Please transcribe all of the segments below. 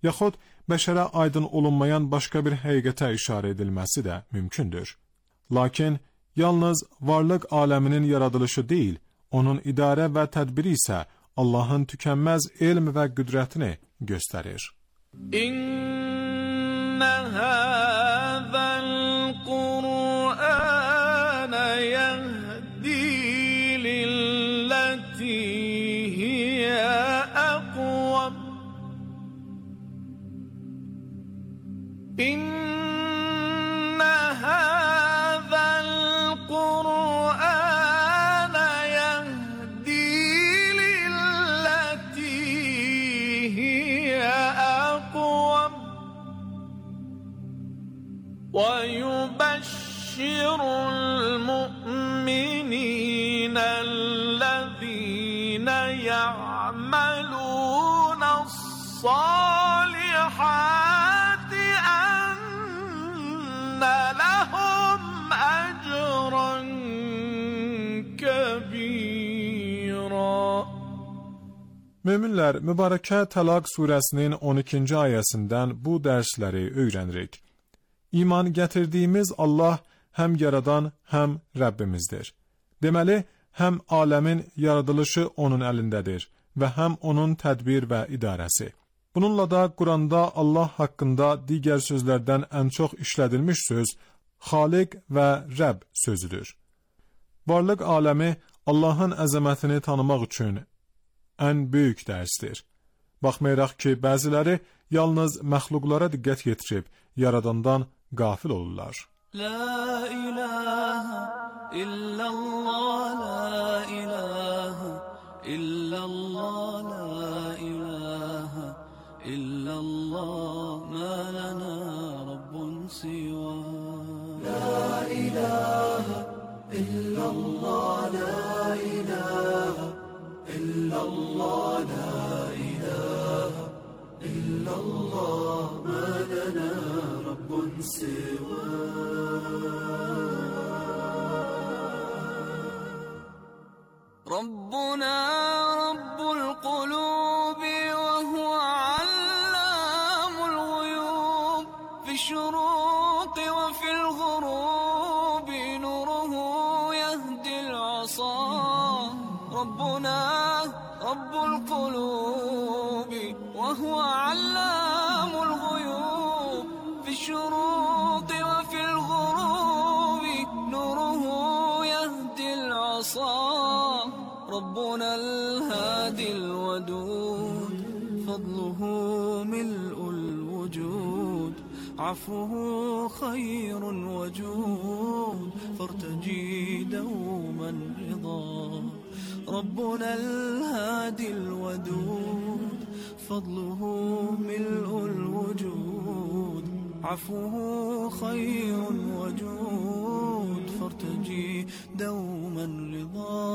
yaxud bəşərə aydın olunmayan başqa bir həqiqətə işarə edilməsi də mümkündür. Lakin yalnız varlıq aləminin yaradılışı deyil, onun idarə və tədbiri isə Allahın tükənməz elm və qüdrətini göstərir. İnnə həzəl Qur'anə yəhdi lilləti hiyə əqvəm. İnnə həzəl Qur'anə yəhdi lilləti hiyə əqvəm. وَيُبَشِّرُ الْمُؤْمِنِينَ الَّذِينَ يَعْمَلُونَ الصَّالِحَاتِ أَنَّ لَهُمْ أَجْرًا كَبِيرًا. Möminlər, Mübarəkə Təlaq surəsinin 12-ci ayəsindən bu dərsləri öyrənirik. İman gətirdiyimiz Allah həm yaradan, həm Rəbbimizdir. Deməli, həm aləmin yaradılışı onun əlindədir və həm onun tədbir və idarəsi. Bununla da Quranda Allah haqqında digər sözlərdən ən çox işlədilmiş söz Xaliq və Rəbb sözüdür. Varlıq aləmi Allahın əzəmətini tanımaq üçün ən böyük dərsdir. Baxmayaraq ki, bəziləri yalnız məxluqlara diqqət yetirib, yaradandan qafil olurlar. La ilahe illallah, la ilahe illallah, la ilahe illallah, ma lana rabbun siwa. La ilahe illallah, la ilahe illallah, la ilahe illallah, ma lana rabbun siwa. ربنا رب القلوب وهو علام الغيوب في الشروق وفي الغروب نوره يهدي العصا. ربنا رب القلوب وهو علام الغيوب في الشروق وفي الغروب نوره يهدي العصا. ربنا الهادي الودود فضله ملء الوجود عفوه خير وجود فارتجي دوما رضا. ربنا الهادي الودود فضله ملء الوجود عفوه خير وجود فارتجي دوما رضا.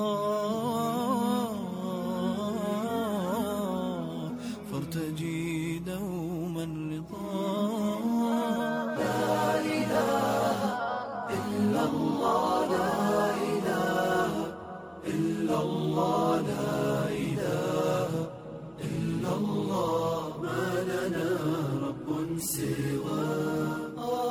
فارتجي دوما رضا. لا إله إلا الله، لا إله إلا الله، لا إله إلا الله، ما لنا رب سواه.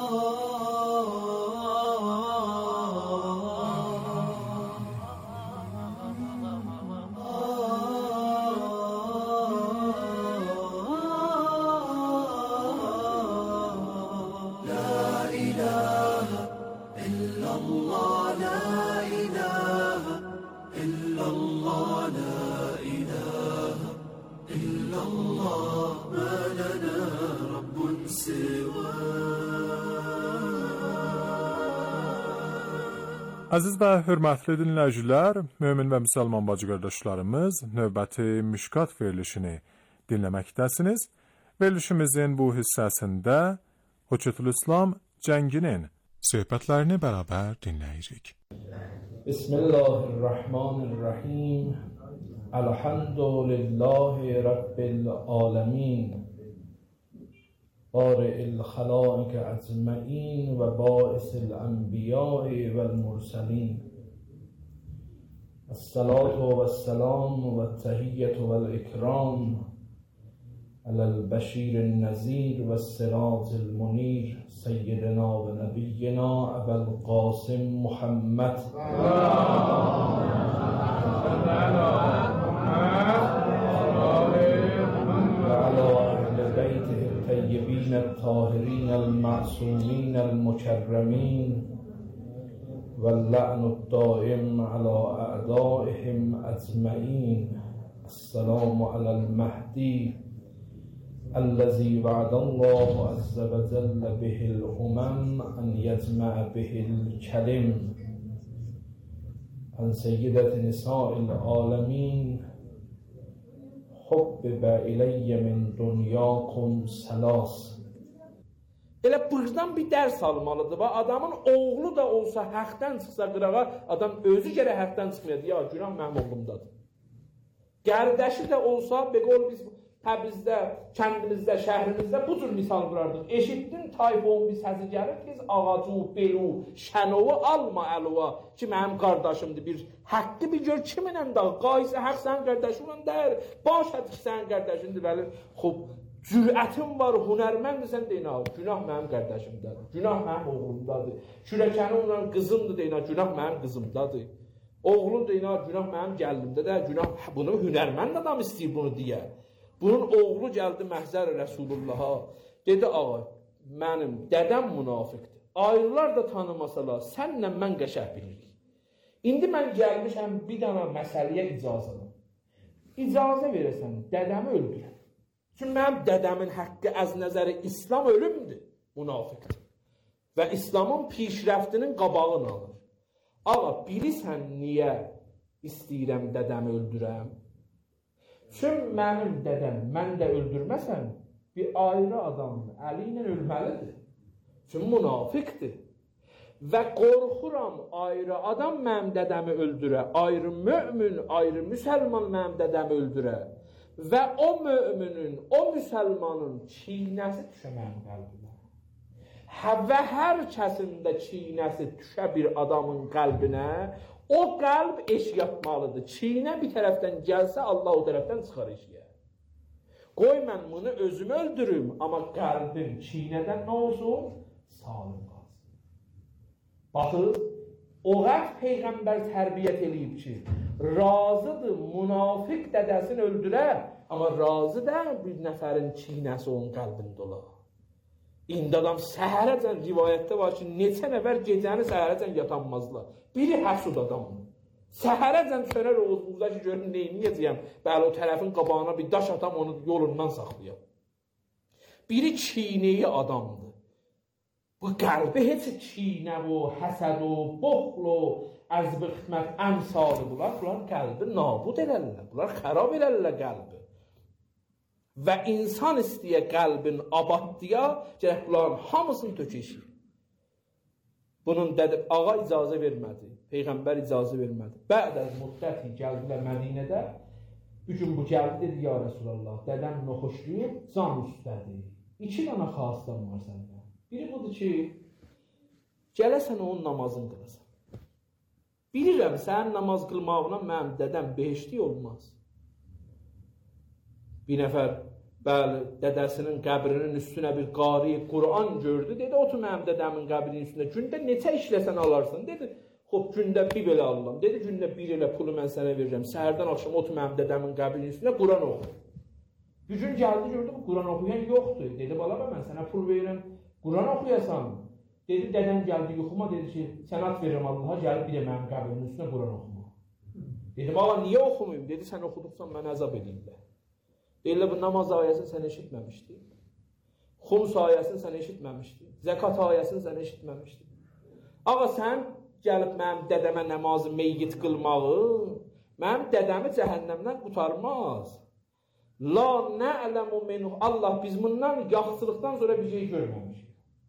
Əziz və hörmətli dinləyicilər, mömin və müsəlman bacı qardaşlarımız, növbəti Mişkat verilişini dinləməkdəsiniz. Verilişimizin bu hissəsində Hoçetülislam Cənginin söhbətlərini bərabər dinləyirik. Bismillahirrahmanirrahim. Elhamdülillahi Rabbil alemin. بارئ الخلائق أجمعين وباعث الأنبياء والمرسلين. الصلاة والسلام والتحية والإكرام على البشير النذير والسراج المنير سيدنا ونبينا أبا القاسم محمد وعلى أهل بيته الطيبين الطاهرين المعصومين المكرمين واللعن الدائم على أعدائهم أجمعين. السلام على المهدي الذي وعد الله عز وجل به الأمم أن يجمع به الكلم. عن سيدة نساء العالمين حبب إلي من دنياكم ثلاث. Elə buradan bir dərs almalıdır. Və adamın oğlu da olsa haqdan çıxsa qırağa, adam özü gərək haqdan çıxmayacaq. Ya günah mənim oğlumdadır. Qardaşı da olsa, beqol biz Təbrizdə, kəndimizdə, şəhrimizdə bu cür misal qurardıq. Eşitdin tayfon bir səsi gəlir, tez ağacı, belu, şənovu alma əluva ki, mənim qardaşımdır. Bir haqqı bir gör kiminlə də, qaysı haqq sənin qardaşınla dəyər, başət ki, sənin qardaşındır, bəli, xub, cürətin var, hünərməndirsən deyin, günah mənim qardaşımdadır, günah mənim oğlumdadır, kürəkəni olan qızımdır deyin, günah mənim qızımdadır, oğlum deyin, günah mənim gəldimdə, günah, bunu hünərmənd adam istəyir bunu deyə. Bunun oğlu gəldi məhzər Rəsulullaha, dedi, ağa, mənim dədəm münafiqdir, ayrılar da tanımasalar, sənlə mən qəşəh bilirik. İndi mən gəlmişəm bir dana məsələyə icazədir. İcazə verəsən, dədəmi öldürəm. Çünki mənim dədəmin haqqı əz nəzəri İslam ölümdür, münafiqdir. Və İslamın pişrəftinin qabağını alır. Ağa, bilirsən niyə istəyirəm dədəmi öldürəm? Çünki mənim dədəm, mən də öldürməsəm, bir ayrı adamdır, əli ilə ölməlidir. Çünki münafiqdir. Və qorxuram ayrı adam mənim dədəmi öldürə, ayrı mömin, ayrı müsəlman mənim dədəmi öldürə. Və o möminin, o müsəlmanın çiynəsi düşə mənim qəlbimə. Və hər kəsində çiynəsi düşə bir adamın qəlbinə, o qəlb eşq yapmalıdır. Çiynə bir tərəfdən gəlsə, Allah o tərəfdən çıxar eşqə. Qoy mən bunu özümü öldürüm, amma qəlbim çiynədən nə olsun? Salim qalsın. Baxın, o vaxt Peyğəmbər tərbiyyət eləyib ki, razıdır münafiq dədəsini öldürər, amma razı da bir nəfərin çiynəsi onun qəlbində olar. İndi adam səhərəcən rivayətdə var ki, neçə nəfər gecəni səhərəcən yatanmazlar. Biri həsud adamdır. Səhərəcən çönər Oğuzda ki, görüm neyniyəcəyəm, bəli o tərəfin qabağına bir daş atam, onu yolundan saxlayam. Biri çiynəyi adamdır. Bu qəlbi heç çiynə o, həsəd o, boxl o, əzbixmət, əmsalı bunlar qəlbi nabud elərlər, bunlar xərab elərlər qəlbi. Və insan istəyə qəlbin abaddiya, gərək bunların hamısını tökəşir. Bunun dədib, ağa icazə vermədi, Peyğəmbər icazə vermədi. Bə'dən müddəti gəldilər Mədinədə, bir gün bu gəldi, dedi, ya Rəsulallah, dədəm noxuşluyub, can üstədir. 2 dana xastan var səndə. Biri budur ki, gələsən onun namazını qılasan. Bilirəm, sənin namaz qılmağına mənim dədəm behişli olmaz. Bir nəfər, bəli, dədəsinin qəbrinin üstünə bir qari, Qur'an gördü, dedi, otur mənim dədəmin qəbrinin üstünə, gündə neçə işləsən alarsın, dedi, xop, gündə bir belə alıram, dedi, gündə bir elə pulu mən sənə verirəm, səhərdən axşam otur mənim dədəmin qəbrinin üstünə, Qur'an oxu. Bir gün gəldi, gördü, Qur'an oxuyan yoxdur, dedi, bala, mən sənə pul verirəm, Qur'an oxuyasan, dedi, dədəm gəldi, yuxuma, dedi ki, sən at verirəm Allaha, gəlib bir də mənim qəbrinin üstünə Qur'an oxuma. Dedi, bala, niyə oxumayım, dedi, sən oxuduqsan mən əzab edeyim də. Deyirlər, bu namaz ayəsini sən eşitməmişdin. Xums ayəsini sən eşitməmişdin. Zəkat ayəsini sən eşitməmişdin. Ağa, sən gəlib mənim dədəmə namazı meyyit qılmağı, mənim dədəmi cəhənnəmdən qutarmaz. La nə'ləmu menuh. Allah biz bundan yaxçılıqdan sonra bir şey görməmişik.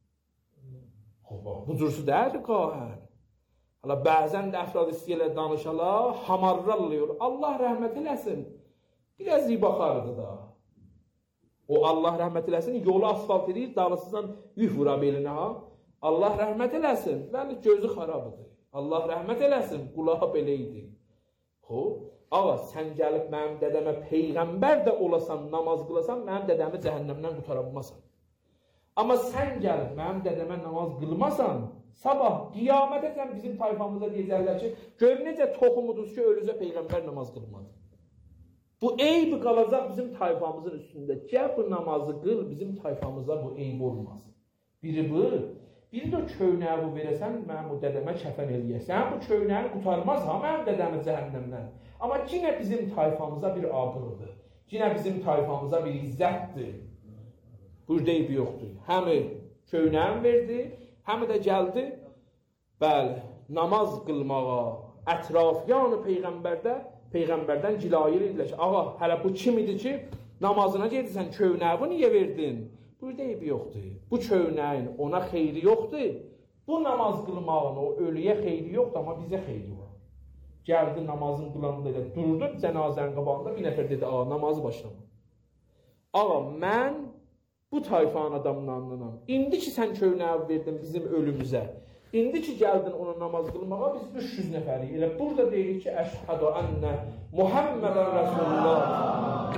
Bu cürsü dəyədir qahən. Bəzən də əfrad istəyirlər danışalar, hamarrallıyor. Allah rəhmət eləsin. Biraz iyi baxardı da. O Allah rəhmət eləsin, yolu asfalt edir, dağlısızdan yük vura belinə ha. Allah rəhmət eləsin, bəli gözü xarabıdır. Allah rəhmət eləsin, qulağı belə idi. Ağa, sən gəlib mənim dədəmə peyğəmbər də olasan, namaz qılasan, mənim dədəmi cəhənnəmdən qutara bilməsən. Amma sən gəlib mənim dədəmə namaz qılmasan, sabah qiyamətə sən bizim tayfamıza deyəcəklər ki, gör necə toxumuduz ki, ölüzə peyğəmbər namaz qılmadı. Bu eyb qalacaq bizim tayfamızın üstündə. Gəl bu namazı qıl, bizim tayfamıza bu eyb olmasın. Biri bu, biri də köynəyə bu verəsən, mənim bu dədəmə kəfən eləyəsən, bu köynəyi qutarmaz ha, mənim dədəmi cəhənnəmdən. Amma yenə bizim tayfamıza bir abırdır, yenə bizim tayfamıza bir izzətdir. Burada eybi yoxdur. Həmi köynəyini verdi, həmi də gəldi, bəli, namaz qılmağa, ətrafyanı Peyğəmbərdən cilayir idilər ki, ağa, hələ bu kim idi ki, namazına gedirsən, köynəyi niyə verdin? Burada eybi yoxdur. Bu köynəyin ona xeyri yoxdur. Bu namaz qılmağın o ölüyə xeyri yoxdur, amma bizə xeyri var. Gəldi namazın qılanında ilə durdu, cənazənin qabağında bir nəfər dedi, ağa, namazı başlama. Ağa, mən bu tayfanın adamlarındanam. İndi ki, sən köynəyi verdin bizim ölümüzə. İndi ki, gəldin ona namaz qılmağa, biz 300 nəfərik. Elə burada deyirik ki, əşhədu ənə Muhammedən Rasulullah.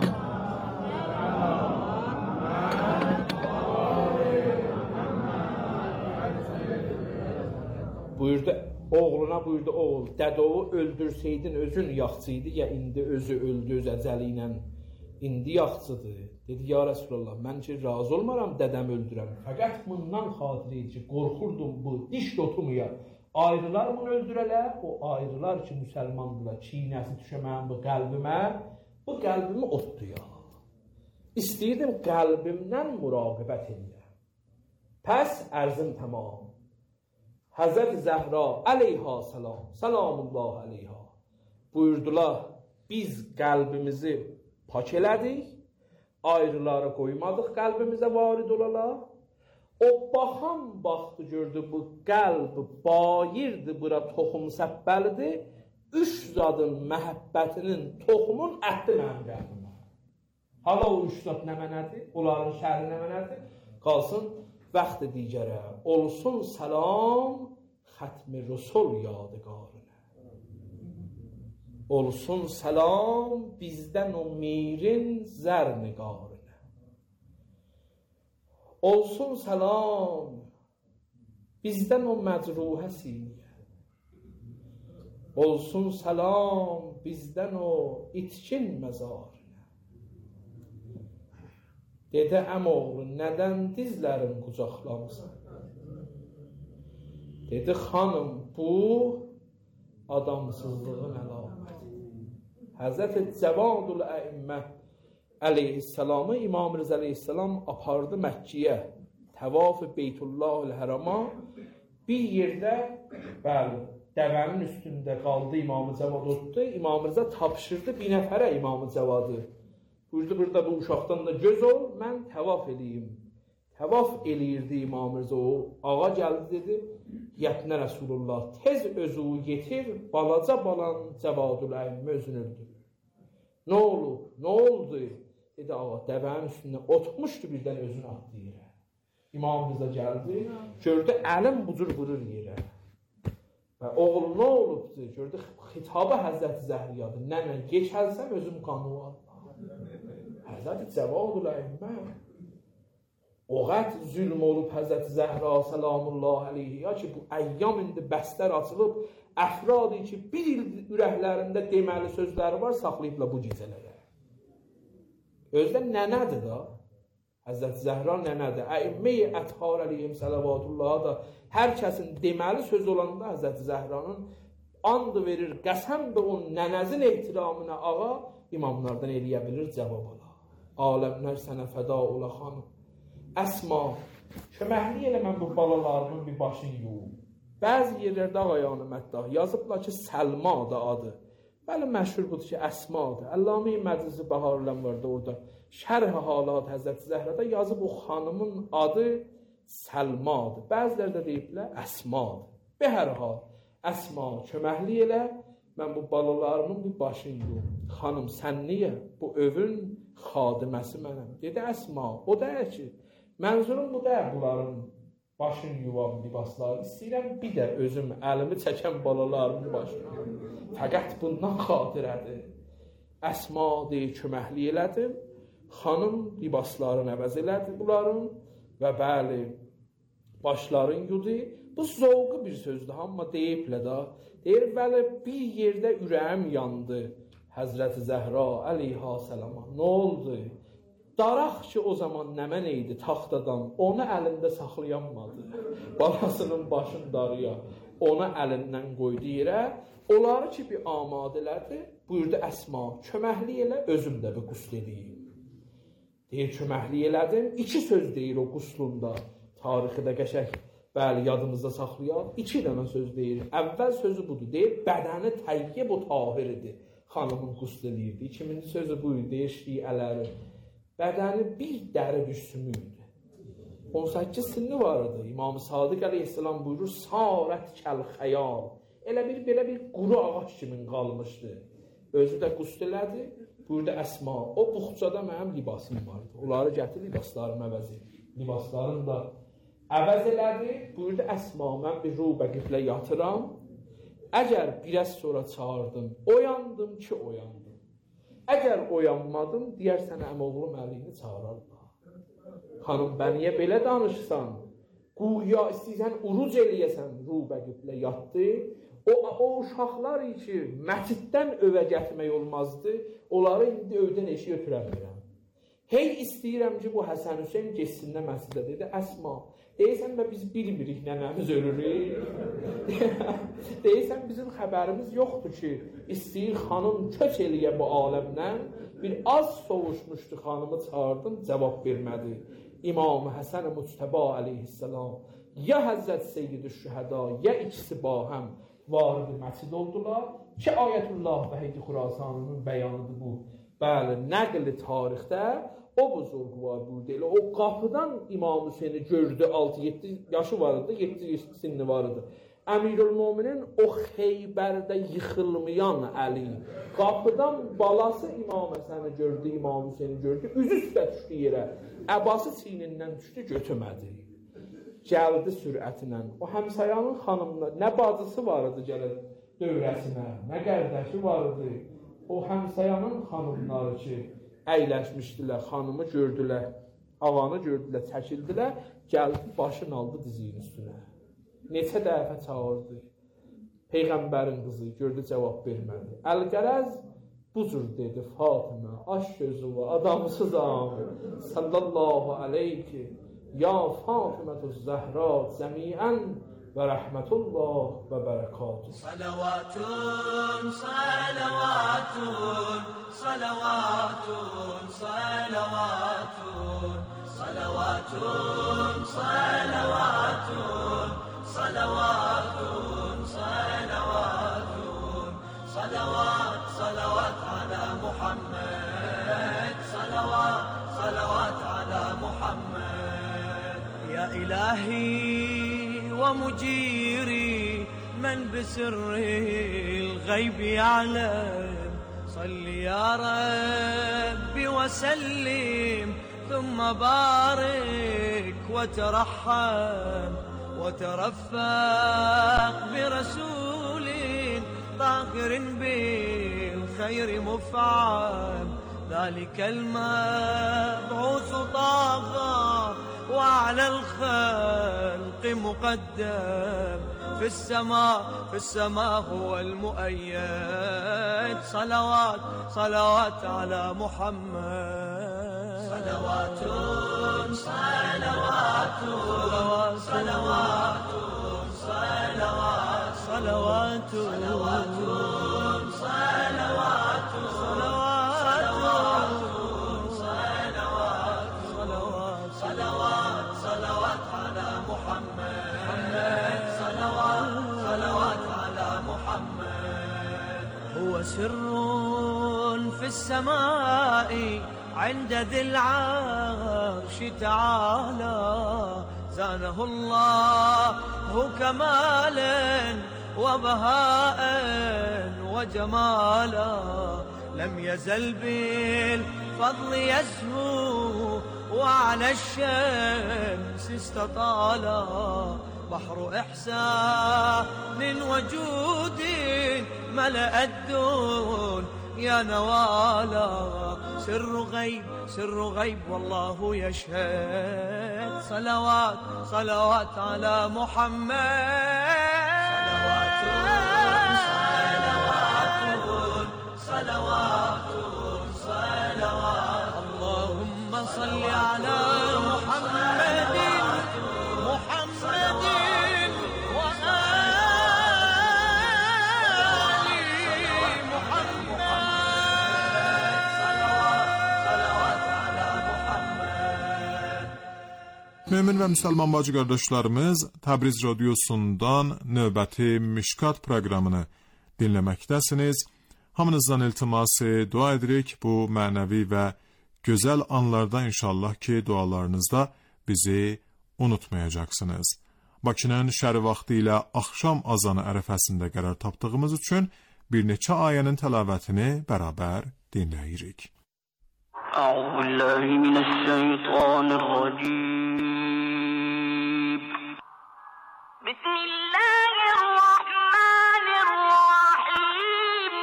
Buyurdu, oğluna buyurdu, oğul, dədovu öldürsəydin özün yaxçıydı, ya indi özü öldü öz əcəli ilə, indi yaxçıdır. Dedi, ya Rəsulullah, mən ki, razı olmaram, dədəm öldürəm. Fəqət bundan xatir edir ki, qorxurdum bu, diş dotumaya, ayrılar bunu öldürələr, o ayrılar ki, müsəlmandırlar, çiynəsi düşəməyən bu qəlbimə, bu qəlbimi otduya. İstəyirdim qəlbimdən muraqibət edirəm. Pəs ərzim tamam. Həzrət Zəhra əleyha salam, salamullah əleyha buyurdular, biz qəlbimizi pak elədik, ayrıları qoymadıq qəlbimizə varid olalar. O baxan baxdı, gördü bu qəlb bayirdir, bura toxum səbbəlidir, 3 zadın məhəbbətinin, toxumun əhdi mənim qəlbimə. Hala o 3 zad nə mənədir, onların şəhri nə mənədir, qalsın vaxtı digərə, olsun salam, xətmi rüsul yadigarına. Olsun salam, bizdən o mirin zərniqarına. Olsun salam, bizdən o məcruhə siniyə. Olsun salam, bizdən o itkin məzarına. Dedi, əmoğlu, nədən dizlərin qucaqlamsan? Dedi, xanım, bu adamsızlığın əlaməti. Həzrət Cəvadul Əimmə əleyhissalamı İmam Rıza əleyhissalam apardı Məkkiyə, təvaf-ı Beytullah-ül-Hərama, bir yerdə, bəli, dəvənin üstündə qaldı İmam-ı Cəvad otdu, İmam Rıza tapşırdı bir nəfərə İmam-ı Cəvadı. Buyurdu, burada bu uşaqdan da göz ol, mən təvaf eləyim. Təvaf eləyirdi İmam Rıza o. Ağa gəldi, dedi, yətinə Rəsulullah, tez özü yetir, balaca balan Cəvadul Əimmə özünü öldürür. Nə olub, nə oldu? Dedi, ağa, dəvənin üstündə otmuşdu, birdən özünü atdı yerə. İmam Rıza gəldi, gördü, əlim bucur vurur yerə. Və oğul, nə olubdu? Gördü, xitabı Həzrəti Zəhriyadır. Nənə, geçəlsəm özüm qanı var. Həzrət Cəvadul Əimmə o qət zülm olub Həzrət Zəhra salamullah əleyhiyə ki, bu əyyam indi bəstər açılıb, əfradı ki, bir il ürəklərində deməli sözləri var, saxlayıbla bu gecələrə. Özdə nənədir da, Həzrət Zəhra nənədir. Əimməyi ətxar əleyhim salavatullah da hər kəsin deməli söz olanda Həzrət Zəhranın and verir, qəsəm də o nənəzin ehtiramına ağa imamlardan eləyə bilir cavab ala. Aləmlər sənə fəda ola xanım. Əsma, köməkli elə mən bu balalarımın bir başını yuyum. Bəzi yerlərdə ağayanı məddah yazıblar ki, Səlma da adı. Bəli, məşhur budur ki, Əsmadır. Əlləmi Məclisi Baharullah vardı orada. Şərh halat Həzrət Zəhrada yazıb o xanımın adı Səlmadır. Bəzilərdə deyiblər Əsmadır. Be hər hal, Əsma, köməkli elə mən bu balalarımın bir başını yuyum. Xanım, sən niyə? Bu övün xadiməsi mənəm. Dedi, Əsma, o da ki, mənzurum bu da bunların başını yuvam libasları. İstəyirəm bir də özüm əlimi çəkən balalarımın başını yuyum. Fəqət bundan xatirədir. Əsma deyir, köməklik elədim. Xanım libaslarını əvəz elədi bunların və bəli, başların yudu. Bu zovqu bir sözdür, amma deyiblə da. Deyir, bəli, bir yerdə ürəyim yandı. Həzrəti Zəhra əleyhə səlama. Nə oldu? Daraq ki o zaman nəmən idi taxtadan, onu əlində saxlayanmadı. Balasının başını darıya, onu əlindən qoydu yerə. Onları ki bir amadələrdi, buyurdu Əsma, köməklik elə, özüm də bir qusl edeyim. Deyir, köməklik elədim. 2 söz deyir o quslunda, tarixi də qəşək, bəli, yadımızda saxlayaq. 2 dənə söz deyir. Əvvəl sözü budur, deyir, bədəni təyyib o tahir idi. Xanımın qusl edirdi. 2-ci sözü buyur, deyir, şiələri. Bədəni bir dəri bir sümüydü. 18 sinni var idi. İmam-ı Sadiq əleyhissalam buyurur, sarət kəl xəyal. Elə belə bir quru ağac kimin qalmışdı. Özü də qusl elədi. Buyurdu Əsma, o buxçada mənim libasım vardı. Onları gətir, libaslarım əvəz edir. Libaslarını da əvəz elədi. Buyurdu Əsma, mən bir rubə qiblə yatıram. Əgər biraz sonra çağırdım, oyandım ki oyandım. Əgər oyanmadım, deyərsən əmoğlum əlini çağırarlar. Xanım, bə niyə belə danışsan? Quya istəyirsən, uruc eləyəsən, rubə qiblə yatdı. O uşaqlar ki, məsciddən övə gətirmək olmazdı, onları indi övdən eşiyə ötürəmirəm. Hey istəyirəm ki, bu Həsən Hüseyin geçsinlər məscidə, dedi, Əsma, deyirsən və biz bilmirik nənəmiz ölürük. Deyirsən, bizim xəbərimiz yoxdur ki, istəyir xanım köç eləyə bu aləmdən. Bir az soğuşmuşdu, xanımı çağırdım, cavab vermədi. İmam Həsən Muctəba əleyhissalam, ya Həzrət Seyyid-i Şühəda, ya ikisi bahəm vardı məscid oldular ki, Ayətullah Vəhid Xurasanının bəyanıdır bu. Bəli, nəqli tarixdə o buzurqvar burada elə. O qapıdan İmam Hüseyni gördü, 6-7 yaşı var idi, 7 sinni var idi. Əmirül-Müminin o Xeybərdə yıxılmayan Əli, qapıdan balası İmam Həsəni gördü, İmam Hüseyni gördü, üzü üstə düşdü yerə, əbası çiynindən düşdü, götürmədi. Gəldi sürətlə. O həmsayanın xanımına nə bacısı var idi gəlir dövrəsinə, nə qərdəşi var idi. O həmsayanın xanımları ki, əyləşmişdilər, xanımı gördülər, avanı gördülər, çəkildilər, gəldi, başını aldı dizinin üstünə. Neçə dəfə çağırdı. Peyğəmbərin qızı gördü, cavab vermədi. Əl-qərəz bu cür dedi, Fatimə, aş gözü var, adamsızam, sallallahu aleyki, ya Fatimətü Zəhra, cəmiən və rəhmətullah və bərəkatuhu. Salavatun, salavatun, salavatun, salavatun, salavatun, salavatun, salavatun, salavatun, salavat, salavat ala Muhammed, salavat, salavat ala Muhammed. Ya ilahi ومجيري من بسر الغيب يعلم صل يا ربي وسلم ثم بارك وترحم وترفق برسول طاهر بالخير مفعم ذلك المبعوث طاغى وعلى الخلق مقدم في السماء هو المؤيد صلوات صلوات على محمد صلوات صلوات صلوات صلوات صلوات صلوات صلوات على محمد صلوات على محمد هو سر في السماء عند ذي العرش تعالى زانه الله كمالا وبهاء وجمالا لم يزل بالفضل يزهو وعلى الشمس استطالا بحر إحسان وجود ملأ الدون يا نوالا سر غيب سر غيب والله يشهد صلوات صلوات على محمد صلوات صلوات اللهم صل على محمد محمد Mömin və müsəlman bacı qardaşlarımız, Təbriz radiosundan növbəti Mişkat proqramını dinləməkdəsiniz. Hamınızdan iltimas dua edirik bu mənəvi və gözəl anlarda inşallah ki, dualarınızda bizi unutmayacaqsınız. Bakının şəri vaxtı ilə axşam azanı ərəfəsində qərar tapdığımız üçün bir neçə ayənin təlavətini bərabər dinləyirik. Euzubillahimineşşeytanirracim. Bismillahirrahmanirrahim.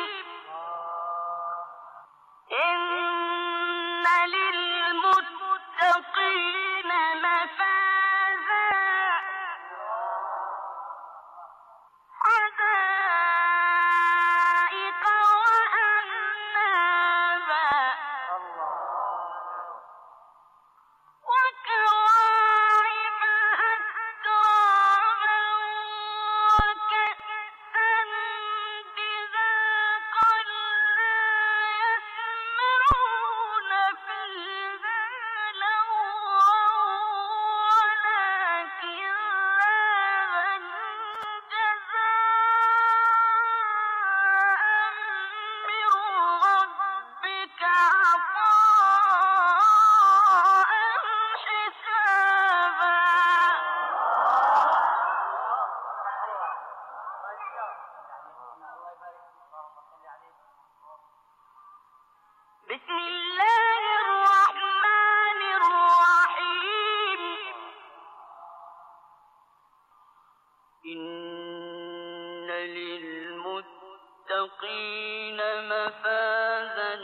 İnne lilmuttaqine mefaza. Hadaiqa ve annaba. Bismillahirrahmanirrahim. İnne lilmuttaqine mefazan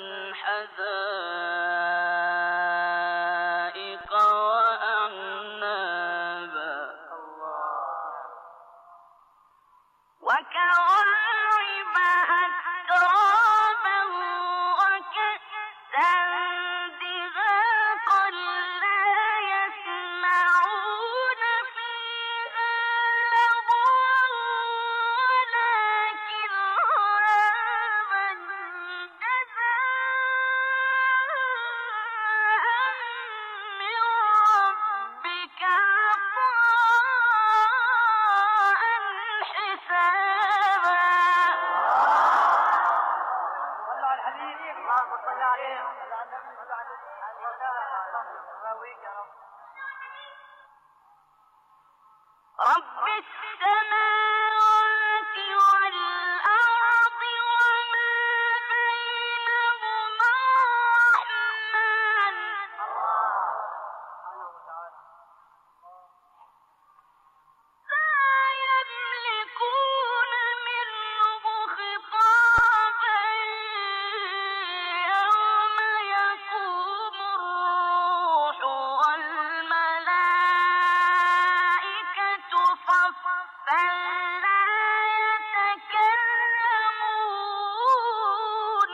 hadaiqa ve a'naba. Ve ka'ayba atraban ve ka'san dihaqan la yasma'una fiha lagwan walakin raban jazaa'an min rabbika 'ata'an hisaba. رب السماوات والأرض وما بينهما الرحمن لا يملكون منه خطابا يوم يقوم الروح والملائكة صفا لا يتكلمون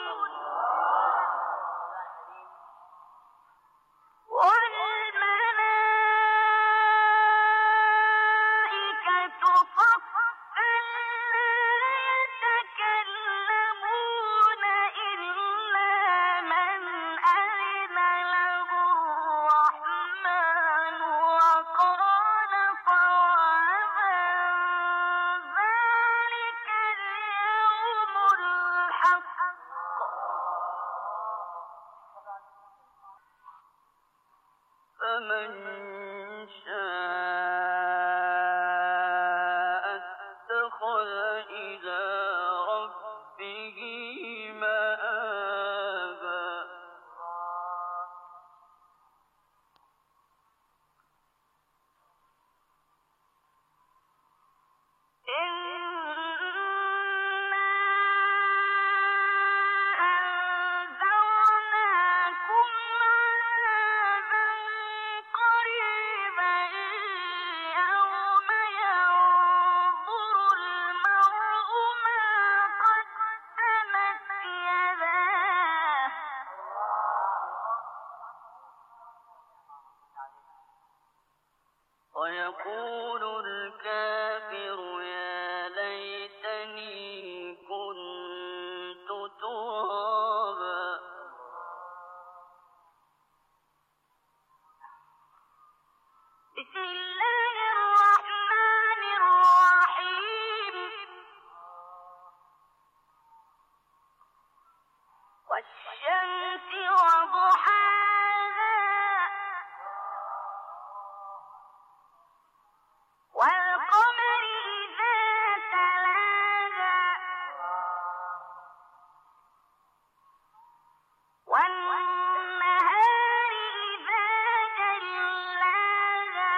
والملائكة صفا لا يتكلمون إلا من أذن له الرحمن وقال صوابا. ذلك اليوم الحق. فمن شاء اتخذ إلى ربه مآبا. إنا ويقول الكافر يا ليتني كنت ترابا. بسم الله الرحمن الرحيم. والشمس وضحاها والقمر إذا تلاها والنهار إذا جلاها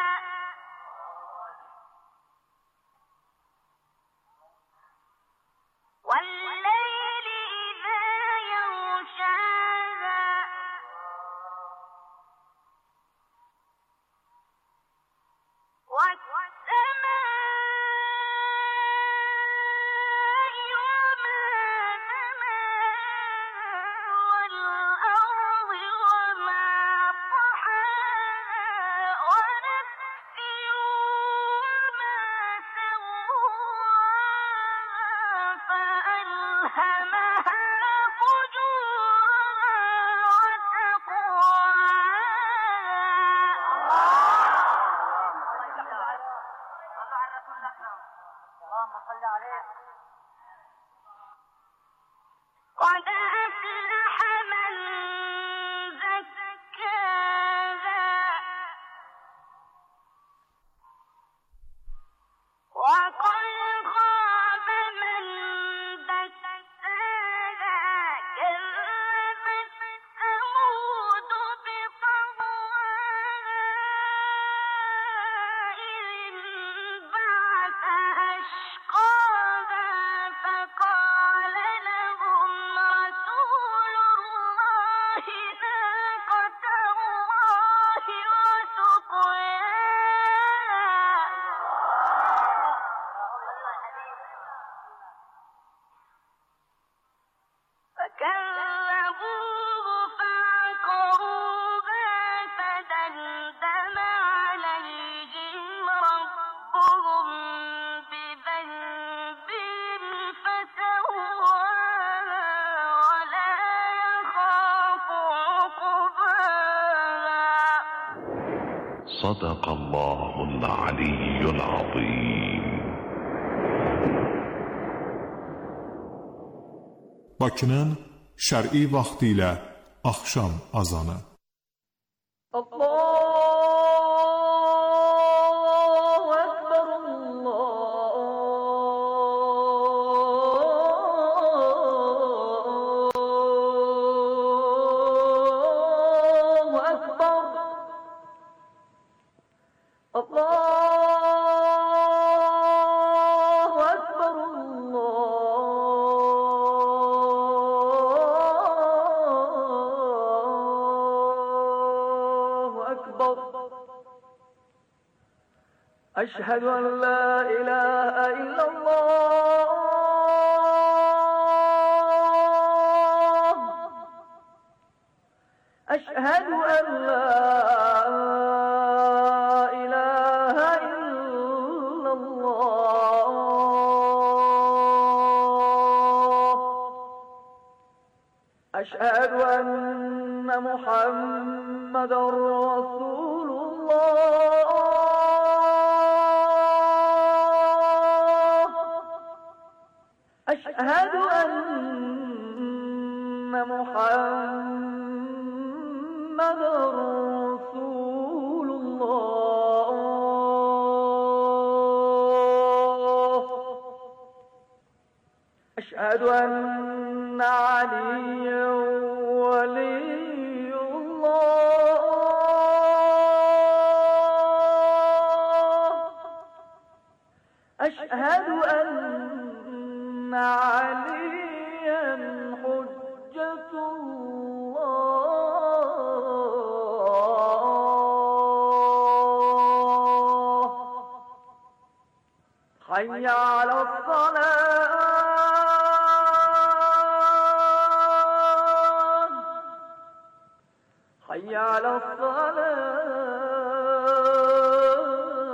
والليل إذا يغشاها والسماء وما بناها والأرض وما طحاها ونفس وما سواها فألهمها فجورها وتقواها. قد أفلح من زكاها وقد خاب من دساها. كذبت ثمود بطغواها إذ انبعث أشقاها فقال لهم رسول الله ناقة الله وسقياها فكذبوه فعقروها فدمدم عليهم ربهم بذنبهم فسواها ولا يخاف عقباها. صدق الله العلي العظيم. Bakının şər'i vaxtı ilə axşam azanı. الله أكبر الله أكبر الله أكبر الله أكبر. أشهد أن لا إله إلا الله. أشهد أن لا إله إلا الله. أشهد أن محمدا رسول الله. أشهد أن محمدا رسول الله. أشهد أن عليا ولي الله. أشهد أن عليا حجة الله. حي على الصلاة. حي على الصلاة.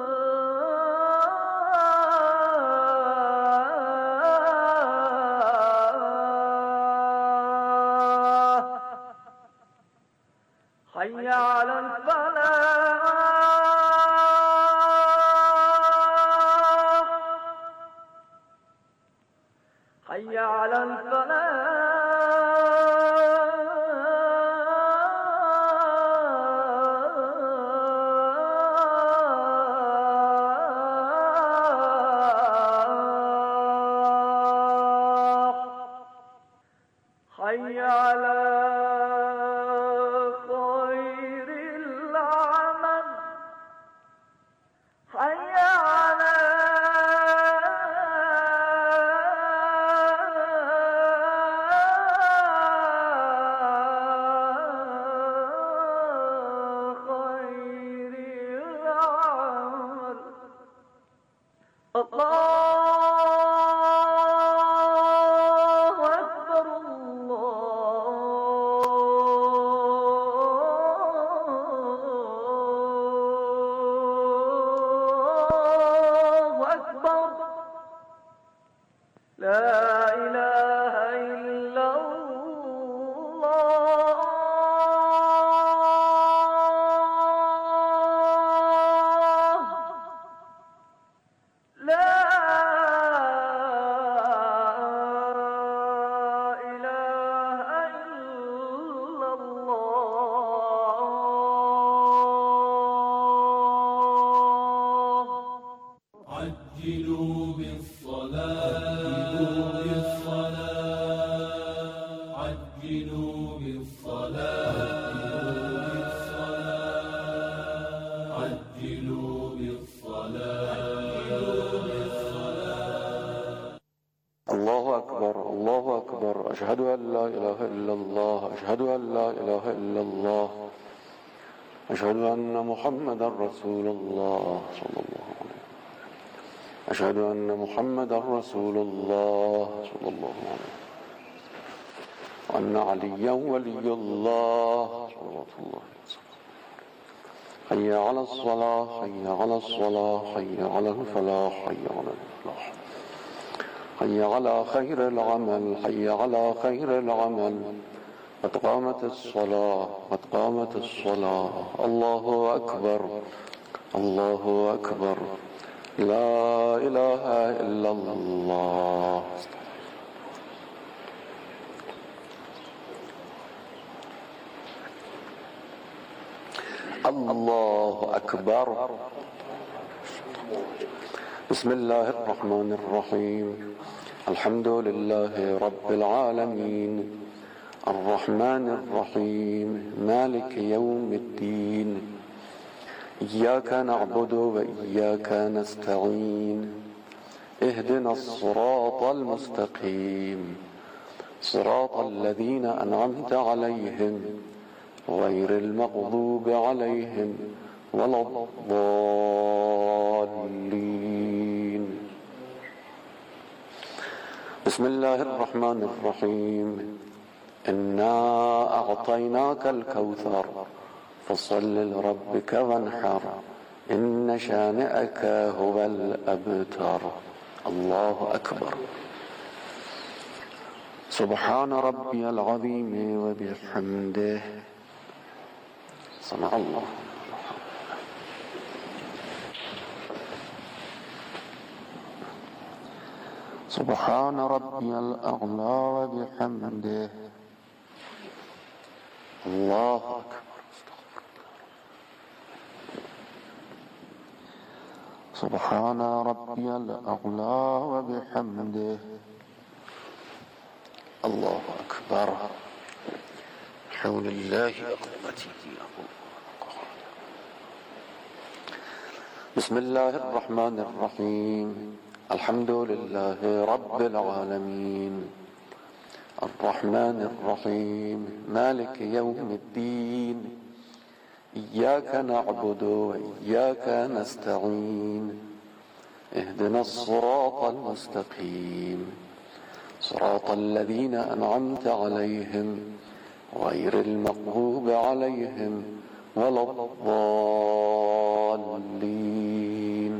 حي على الفلاح حي على خير العمل حي على خير العمل الله أكبر الله أكبر لا إله إلا الله لا إله إلا الله عجلوا بالصلاة عجلوا بالصلاة عجلوا بالصلاة الله أكبر الله أكبر أشهد أن لا إله إلا الله أشهد أن لا إله إلا الله أشهد أن محمدا رسول الله صلى الله عليه وسلم أشهد أن محمدا رسول الله صلى الله عليه وسلم وأن عليا ولي الله صلوات الله وسلم حي على الصلاة حي على الصلاة حي على الفلاح حي على الفلاح حي على خير العمل حي على خير العمل قد قامت الصلاة قد قامت الصلاة الله أكبر الله أكبر لا إله إلا الله الله أكبر بسم الله الرحمن الرحيم الحمد لله رب العالمين الرحمن الرحيم مالك يوم الدين إياك نعبد وإياك نستعين اهدنا الصراط المستقيم صراط الذين أنعمت عليهم غير المغضوب عليهم ولا الضالين بسم الله الرحمن الرحيم إنا أعطيناك الكوثر فصل لربك وانحر إن شانئك هو الأبتر الله أكبر سبحان ربي العظيم وبحمده صنع الله سبحان ربي الأعلى وبحمده الله أكبر سبحان ربي الأعلى وبحمده الله أكبر حول الله وقوته بسم الله الرحمن الرحيم الحمد لله رب العالمين الرحمن الرحيم مالك يوم الدين إياك نعبد وإياك نستعين اهدنا الصراط المستقيم صراط الذين أنعمت عليهم غير المغضوب عليهم ولا الضالين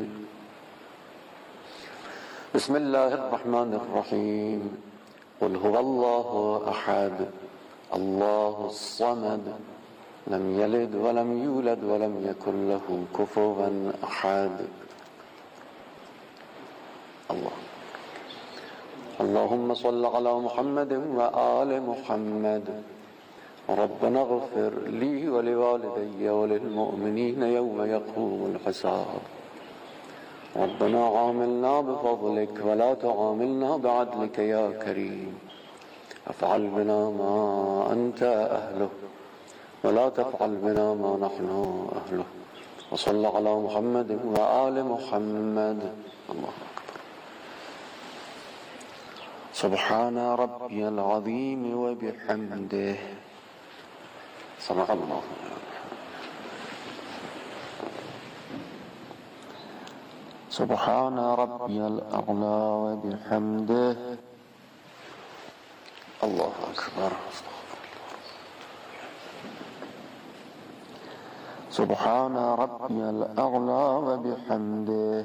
بسم الله الرحمن الرحيم قل هو الله أحد الله الصمد لم يلد ولم يولد ولم يكن له كفوا أحد الله اللهم صل على محمد وآل محمد. ربنا اغفر لي ولوالدي وللمؤمنين يوم يقوم الحساب. ربنا عاملنا بفضلك ولا تعاملنا بعدلك يا كريم. افعل بنا ما أنت أهله ولا تفعل بنا ما نحن أهله. وصل على محمد وآل محمد. الله أكبر. سبحان ربي العظيم وبحمده. صدق الله. سبحان ربي الأعلى وبحمده. الله أكبر. سبحان ربي الأعلى وبحمده.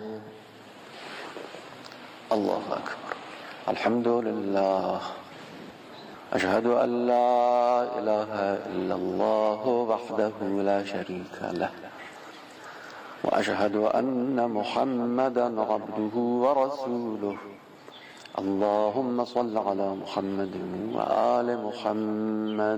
الله أكبر. الحمد لله. أشهد أن لا إله إلا الله وحده لا شريك له، وأشهد أن محمدا عبده ورسوله. اللهم صل على محمد وآل محمد.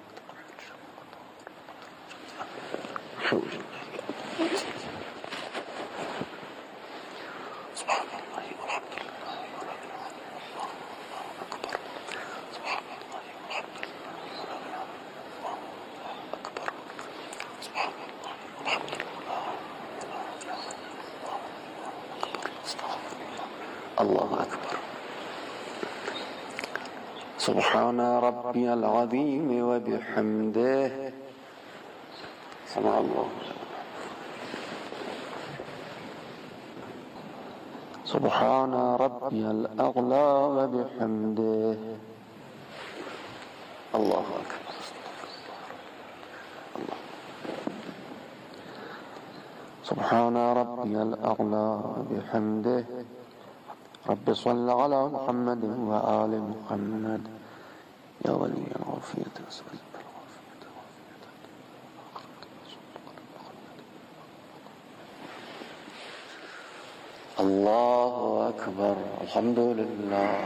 الله أكبر. سبحان ربي العظيم وبحمده. سمع الله. سبحان ربي الأعلى وبحمده. الله أكبر. الله. سبحان ربي الأعلى وبحمده. رب صل على محمد وآل محمد يا ولي العافية. الله أكبر. الحمد لله.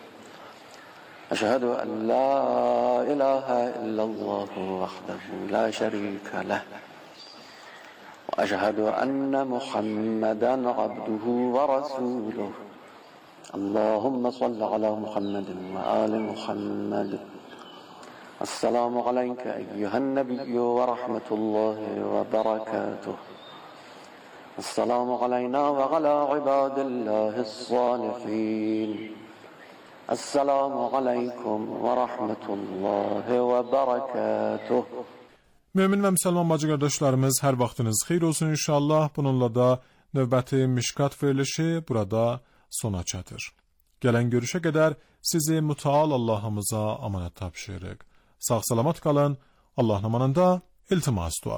أشهد أن لا إله إلا الله وحده لا شريك له، وأشهد أن محمدا عبده ورسوله. اللهم صل على محمد وآل محمد. السلام عليك أيها النبي ورحمة الله وبركاته. السلام علينا وعلى عباد الله الصالحين. السلام عليكم ورحمة الله وبركاته. Mömin və müsəlman bacı qardaşlarımız, hər vaxtınız xeyir olsun inşallah. Bununla da növbəti Mişkat verilişi burada sona çatır. Gələn görüşə qədər sizi mütəal Allahımıza amanət tapşırırıq. Sağ-salamat qalın. Allahın amanında iltimas dua.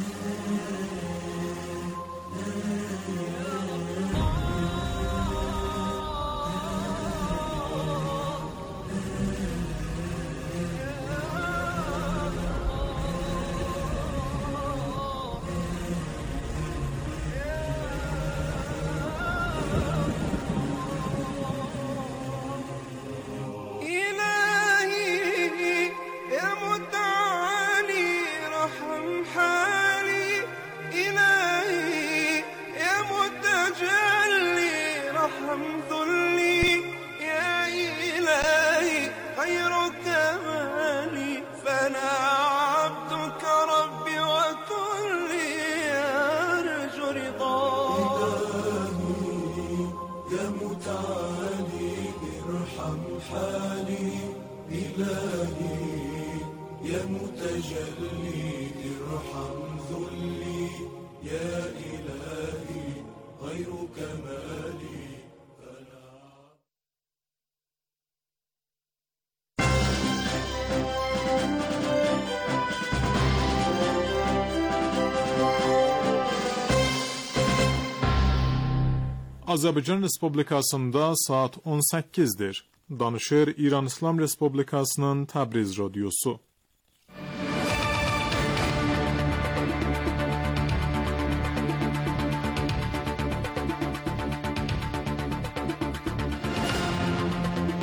Azərbaycan Respublikasında saat 18'dir. Danışır İran İslam Respublikasının Təbriz Radyosu.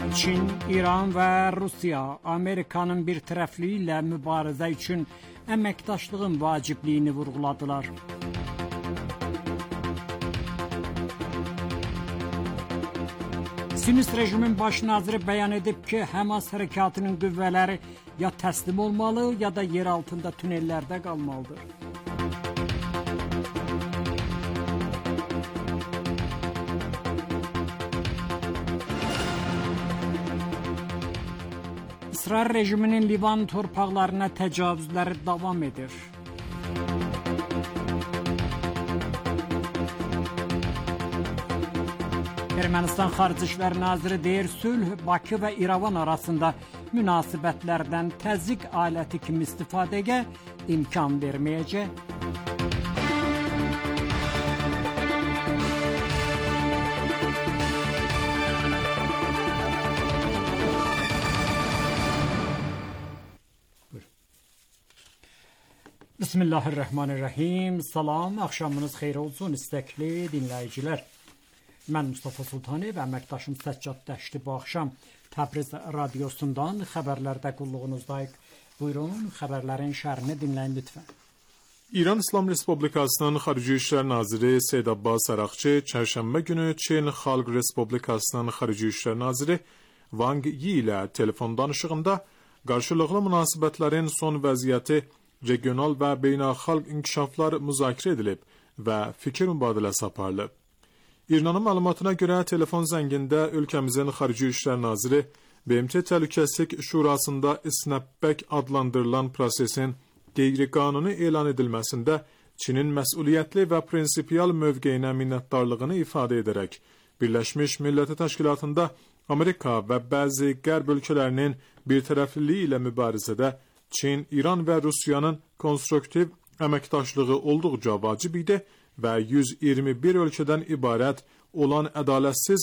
Çin, İran və Rusiya Amerikanın bir tərəfliyi ilə mübarizə üçün əməkdaşlığın vacibliyini vurğuladılar. Siyonist rejimin baş naziri bəyan edib ki, Həmas hərəkatının qüvvələri ya təslim olmalı, ya da yer altında tünellərdə qalmalıdır. İsrail rejiminin Livan torpaqlarına təcavüzləri davam edir. Ermənistan Xarici İşlər Naziri deyir, sülh Bakı və İrəvan arasında münasibətlərdən təzyiq aləti kimi istifadəyə imkan verməyəcək. Bismillahirrahmanirrahim. Salam, axşamınız xeyir olsun istəkli dinləyicilər. Mən Mustafa Sultani və əməkdaşım Səccad Dəşti bu axşam Təbriz radiosundan xəbərlərdə qulluğunuzdayıq. Buyurun, xəbərlərin şərhini dinləyin lütfən. İran İslam Respublikasının Xarici İşlər Naziri Seyyid Abbas Araqçı çərşənbə günü Çin Xalq Respublikasının Xarici İşlər Naziri Wang Yi ilə telefon danışığında qarşılıqlı münasibətlərin son vəziyyəti, regional və beynəlxalq inkişaflar müzakirə edilib və fikir mübadiləsi aparılıb. İranın məlumatına görə telefon zəngində ölkəmizin Xarici İşlər Naziri BMT Təhlükəsizlik Şurasında isnəbbək adlandırılan prosesin qeyri-qanuni elan edilməsində Çinin məsuliyyətli və prinsipial mövqeyinə minnətdarlığını ifadə edərək, Birləşmiş Millətlər Təşkilatında Amerika və bəzi qərb ölkələrinin birtərəfliliyi ilə mübarizədə Çin, İran və Rusiyanın konstruktiv əməkdaşlığı olduqca vacib idi və 121 ölkədən ibarət olan ədalətsiz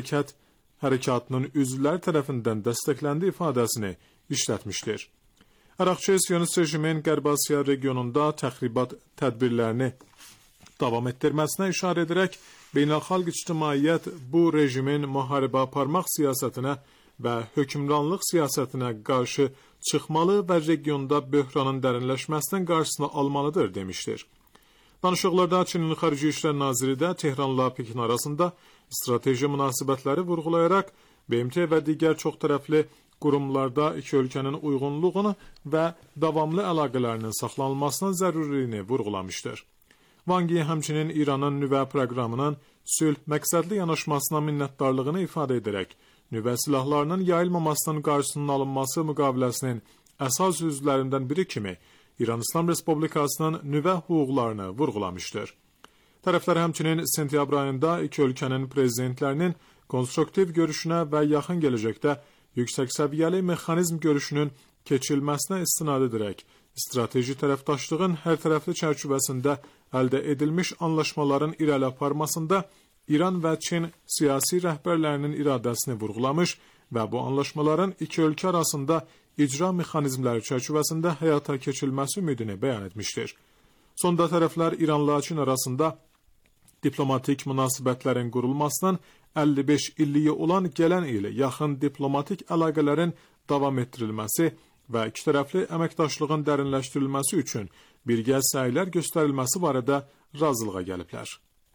hərəkatının üzvləri tərəfindən dəstəkləndiyi ifadəsini işlətmişdir. Araqçı Siyonist rejimin Qərb Asiya regionunda təxribat tədbirlərini davam etdirməsinə işarə edərək, beynəlxalq ictimaiyyət bu rejimin müharibə aparmaq siyasətinə və hökmranlıq siyasətinə qarşı çıxmalı və regionda böhranın dərinləşməsinin qarşısını almalıdır demişdir. Danışıqlarda Çinin Xarici İşlər Naziri də Tehranla Pekin arasında strateji münasibətləri vurğulayaraq BMT və digər çoxtərəfli qurumlarda iki ölkənin uyğunluğunu və davamlı əlaqələrinin saxlanılmasının zərurliyini vurğulamışdır. Wang Yi həmçinin İranın nüvə proqramının sülh məqsədli yanaşmasına minnətdarlığını ifadə edərək, nüvə silahlarının yayılmamasının qarşısının alınması müqaviləsinin əsas üzvlərindən biri kimi İran İslam Respublikasının nüvə hüquqlarını vurğulamışdır. Tərəflər həmçinin sentyabr ayında iki ölkənin prezidentlərinin konstruktiv görüşünə və yaxın gələcəkdə yüksək səviyyəli mexanizm görüşünün keçirilməsinə istinad edərək, strateji tərəfdaşlığın hər tərəfli çərçivəsində əldə edilmiş anlaşmaların irəli aparmasında İran və Çin siyasi rəhbərlərinin iradəsini vurğulamış və bu anlaşmaların iki ölkə arasında icra mexanizmləri çərçivəsində həyata keçirilməsi ümidini bəyan etmişdir. Sonda tərəflər İranla Çin arasında diplomatik münasibətlərin qurulmasının 55 illiyi olan gələn il yaxın diplomatik əlaqələrin davam etdirilməsi və ikitərəfli əməkdaşlığın dərinləşdirilməsi üçün birgə səylər göstərilməsi barədə razılığa gəliblər.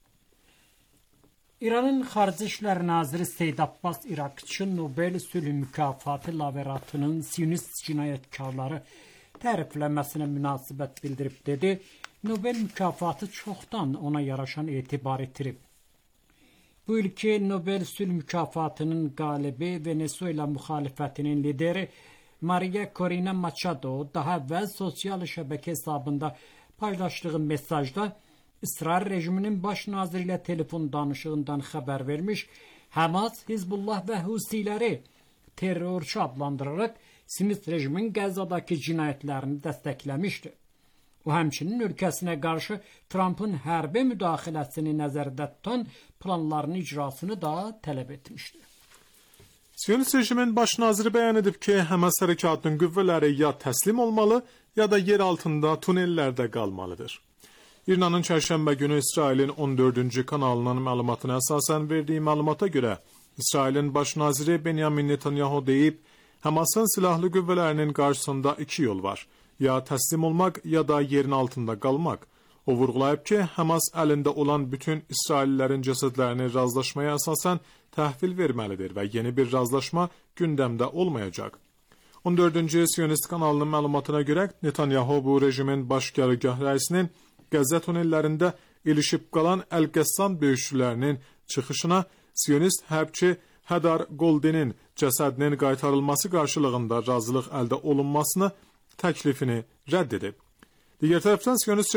İranın Xarici İşlər Naziri Seyyid Abbas Araqçı Nobel sülh mükafatı lavreatının Siyonist cinayətkarları tərifləməsinə münasibət bildirib dedi. Nobel mükafatı çoxdan ona yaraşan etibar itirib. Bu ilki Nobel sülh mükafatının qalibi Venezuela müxalifətinin lideri Maria Corina Machado daha əvvəl sosial şəbəkə hesabında paylaşdığı mesajda İsrail rejiminin baş naziri ilə telefon danışığından xəbər vermiş, Həmas, Hizbullah və Husiləri terrorçu adlandıraraq Siyonist rejimin Qəzzadakı cinayətlərini dəstəkləmişdi. O həmçinin ölkəsinə qarşı Trumpın hərbi müdaxiləsini nəzərdə tutan planlarının icrasını da tələb etmişdi. Siyonist rejimin baş naziri bəyan edib ki, Həmas hərəkatının qüvvələri ya təslim olmalı, ya da yer altında tunellərdə qalmalıdır. İranın çərşənbə günü İsrailin 14-cü kanalının məlumatına əsasən verdiyi məlumata görə, İsrailin baş naziri Benjamin Netanyahu deyib, Hamasın silahlı qüvvələrinin qarşısında iki yol var. Ya təslim olmaq, ya da yerin altında qalmaq. O vurğulayıb ki, Hamas əlində olan bütün İsraillilərin cəsədlərini razılaşmaya əsasən təhvil verməlidir və yeni bir razılaşma gündəmdə olmayacaq. 14-cü Siyonist kanalının məlumatına görə Netanyahu bu rejimin baş qərargah rəisinin Qəzza tunellərində ilişib qalan Əl-Qəssam döyüşçülərinin çıxışına Siyonist hərbçi Hadar Goldinin cəsədinin qaytarılması qarşılığında razılıq əldə olunmasını təklifini rədd edib. Digər tərəfdən Siyonist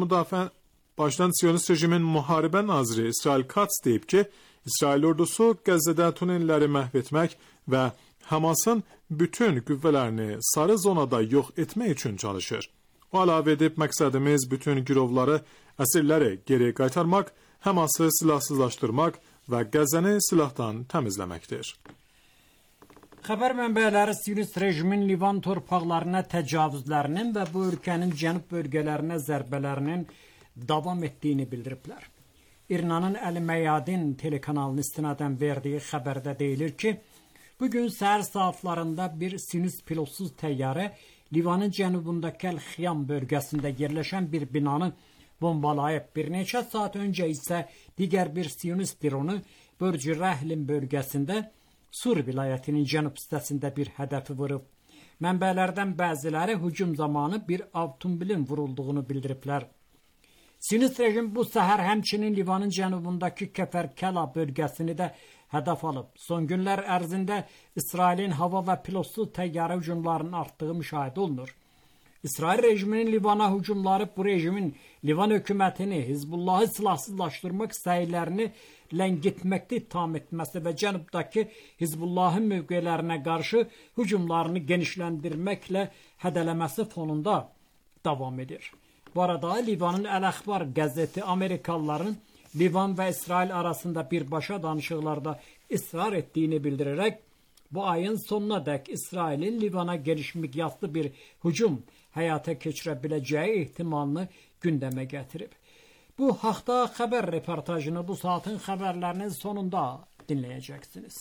rejimin müharibə naziri İsrail Katz deyib ki, İsrail ordusu Qəzzədə tunelləri məhv etmək və Hamasın bütün qüvvələrini sarı zonada yox etmək üçün çalışır. O əlavə edib, məqsədimiz bütün girovları, əsirləri geri qaytarmaq, Haması silahsızlaşdırmaq və Qəzzəni silahdan təmizləməkdir. Xəbər mənbələri Siyonist rejimin Livan torpaqlarına təcavüzlərinin və bu ölkənin cənub bölgələrinə zərbələrinin davam etdiyini bildiriblər. İrnanın Əl-Məyadin telekanalının istinadən verdiyi xəbərdə deyilir ki, bugün səhər saatlarında bir Siyonist pilotsuz təyyarə Livanın cənubundakı Əl-Xiyam bölgəsində yerləşən bir binanı bombalayıb. Bir neçə saat öncə isə digər bir Siyonist dronu Börcü Rəhlin bölgəsində Sur vilayətinin cənub hissəsində bir hədəfi vurub. Mənbələrdən bəziləri hücum zamanı bir avtomobilin vurulduğunu bildiriblər. Siyonist rejim bu səhər həmçinin Livanın cənubundakı Kəfərkəla bölgəsini də hədəf alıb. Son günlər ərzində İsrailin hava və pilotsuz təyyarə hücumlarının artdığı müşahidə olunur. İsrail rejiminin Livana hücumları bu rejimin Livan hökumətini, Hizbullahı silahsızlaşdırmaq səylərini ləngitməkdə ittiham etməsi və cənubdakı Hizbullahın mövqelərinə qarşı hücumlarını genişləndirməklə hədələməsi fonunda davam edir. Bu arada Livanın Əl-Əxbar qəzeti Amerikalıların Livan və İsrail arasında birbaşa danışıqlarda israr etdiyini bildirərək, bu ayın sonuna dək İsrailin Livana geniş miqyaslı bir hücum həyata keçirə biləcəyi ehtimalını gündəmə gətirib. Bu haqda xəbər reportajını bu saatin xəbərlərinin sonunda dinləyəcəksiniz.